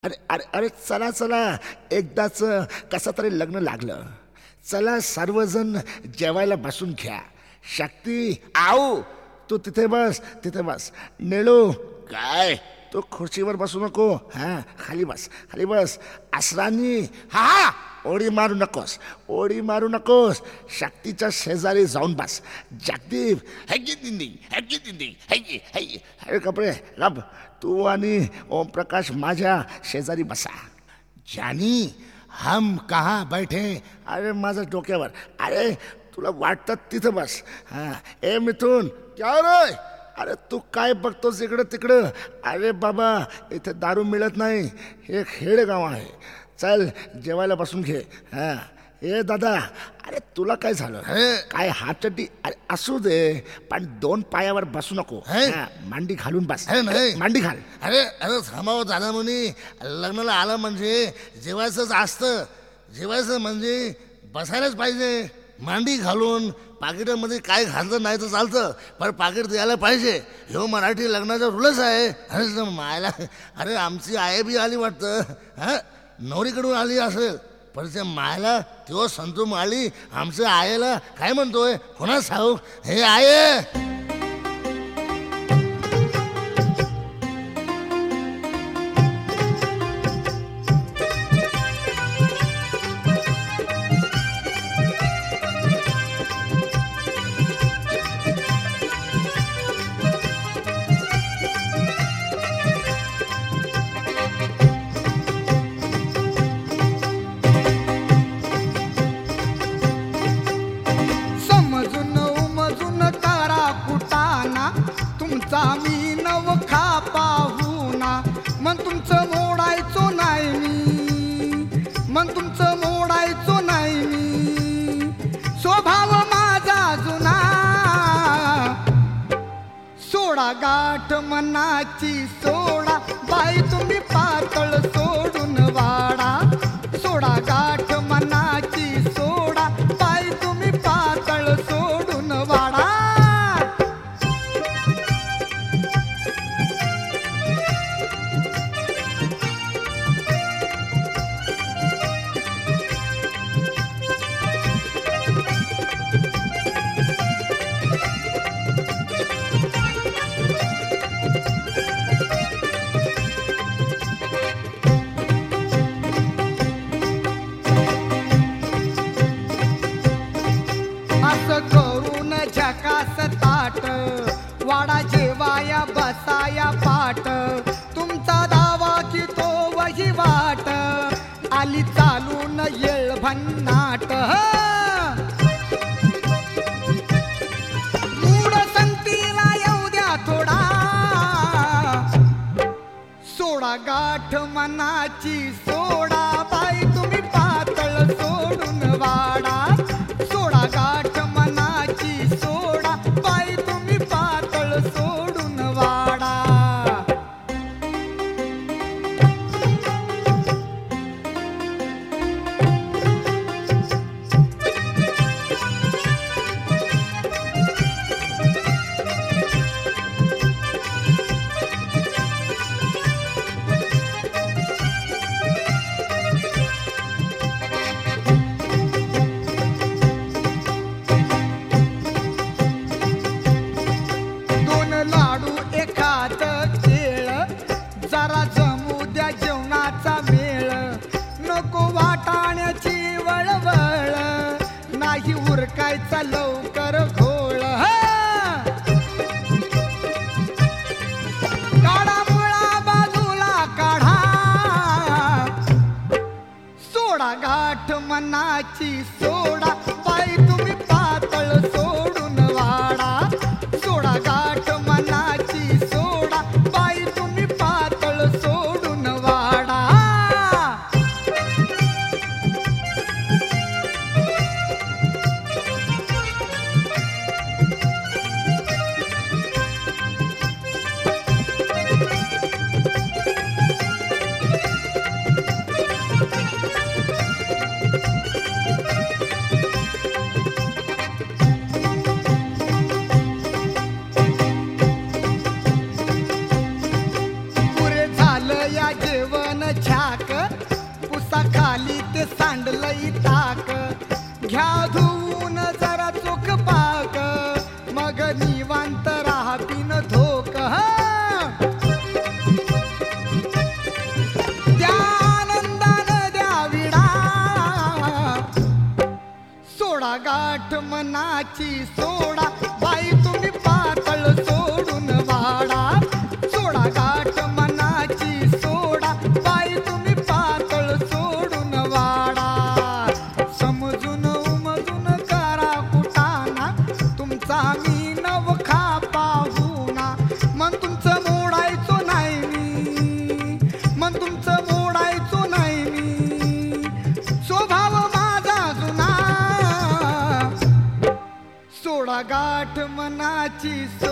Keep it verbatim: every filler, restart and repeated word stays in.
अरे अरे अरे चला चला एकदाच कसं तरी लग्न लागलं. चला सर्वजण जेवायला बसून घ्या. शक्ती आऊ तू तिथे बस तिथे बस. नेळू काय तू खुर्चीवर बसू नको. हा खाली बस खाली बस. असरानी हा हा ओढी मारू नकोस ओढी मारू नकोस. शक्तीच्या शेजारी जाऊन बस. जगदीप हैगी दिंदी हैगी दिंदी हैगी हैगी अरे कपडे रब तू आणि ओमप्रकाश माझ्या शेजारी बसा. जानी हम कहाँ बैठे. अरे माझ्या डोक्यावर. अरे तुला वाटतं तिथं बस. हां ए मिथून क्या रे. अरे तू काय बघतोस इकडं तिकडं. अरे बाबा इथे दारू मिळत नाही. हे खेडेगाव आहे. चल जेवायला बसून घे. हां ए दादा अरे तुला काय झालं काय हातचड्डी. अरे असू दे पण दोन पायावर बसू नको. मांडी घालून बस. मांडी घाल. अरे अरे थांबाव दादा म्हणे लग्नाला आलं म्हणजे जेवायचंच असतं. जेवायचं म्हणजे बसायलाच पाहिजे. मांडी घालून पाकिटामध्ये काय घालतं नाही तर चालतं पण पाकिट द्यायला पाहिजे. ह्यो मराठी लग्नाचा रूलच आहे. अरे मायला अरे आमची आई बी आली वाटतं. हां नवरीकडून आली असेल पण त्या मायला तो संतू माळी आमचं आईला काय म्हणतोय कोणाच ठाऊक. हे आये मी नव खा पाहूना मन तुमचं मोडायचो नाही मी. मन तुमचं मोडायचो नाही मी. स्वभाव माझा जुना सोडा गाठ मनाची सोडा. बाई तुम्ही पातळ सोडून वाडा. सोडा गाठ मनाची सोडा. बाई तुम्ही पातळ सोडून वाडा. करून झकास ताट वाडा जेवाया बसाया पाट. तुमचा दावा की तो वही वाट आली चालून येळ भन्नाट. मूड संगतीला येऊ द्या थोडा. सोडा गाठ मनाची सोडा. बाई तुम्ही पातळ सोडून वाडा. सोडा गाठ मनाची सोडा. बाई तुम्ही पातळ सोडून वाडा. लाडू एखाद केळ जरा जमू द्या जेवणाचा मेळ. नको वाटाण्याची वळवळ नाही उरकायचा लवकर घोळ. काढा मुळा बाजूला काढा. सोडा गाठ मनाची सोडा. बाई तुम्ही पातळ सोडून वाडा. सोडा गाठ मनाची सोडा. बाई तुम्ही पातळ सोडून वाडा. लई ताक घ्या धुवून जरा चोख पाक मग निवांत राहा बिन धोक त्या आनंदानं द्या विडा सोडा गाठ मनाची सोडा बाई तुम्ही पातळ सोडून वाडा सोडा गाठ मनाची सोडा बाई तुम्ही पातळ सोडून वाडा समजून उमजून करा कुटाना तुमचा मी नवखा पाहुणा मन तुमचं मोडायचो नाही मी मन तुमचं मोडायचो नाही मी स्वभाव माझा जुना सोडा गाठ मनाची